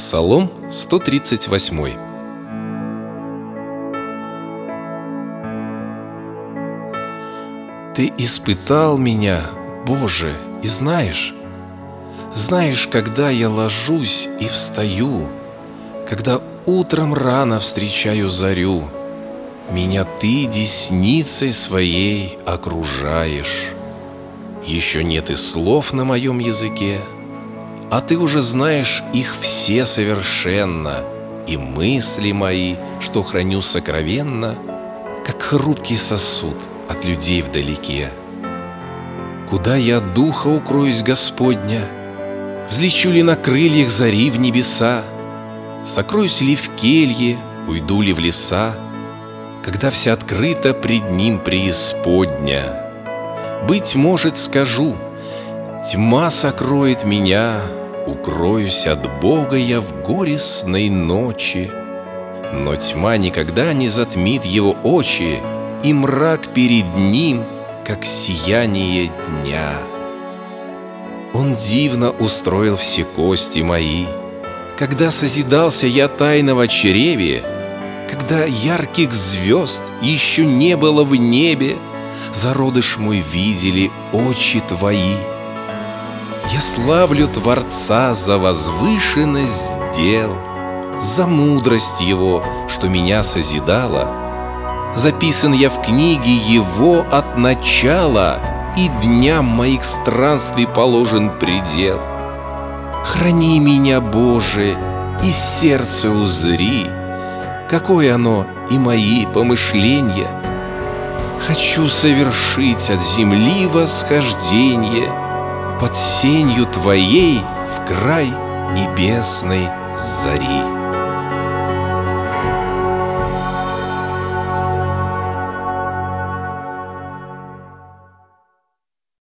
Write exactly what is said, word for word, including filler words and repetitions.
Псалом сто тридцать восемь. Ты испытал меня, Боже, и знаешь, Знаешь, когда я ложусь и встаю, когда утром рано встречаю зарю, меня ты десницей своей окружаешь. Еще нет и слов на моем языке, а ты уже знаешь их все совершенно, и мысли мои, что храню сокровенно, как хрупкий сосуд от людей вдалеке. Куда я от духа укроюсь Господня? Взлечу ли на крыльях зари в небеса? Сокроюсь ли в келье, уйду ли в леса, когда вся открыта пред Ним преисподня? Быть может, скажу, тьма сокроет меня, укроюсь от Бога я в горестной ночи. Но тьма никогда не затмит Его очи, и мрак перед Ним, как сияние дня. Он дивно устроил все кости мои, когда созидался я тайно в чреве, когда ярких звезд еще не было в небе, зародыш мой видели очи твои. Я славлю Творца за возвышенность дел, за мудрость Его, что меня созидала. Записан я в книге Его от начала, и дням моих странствий положен предел. Храни меня, Боже, и сердце узри, какое оно и мои помышления. Хочу совершить от земли восхождение под сенью Твоей в край небесной зари.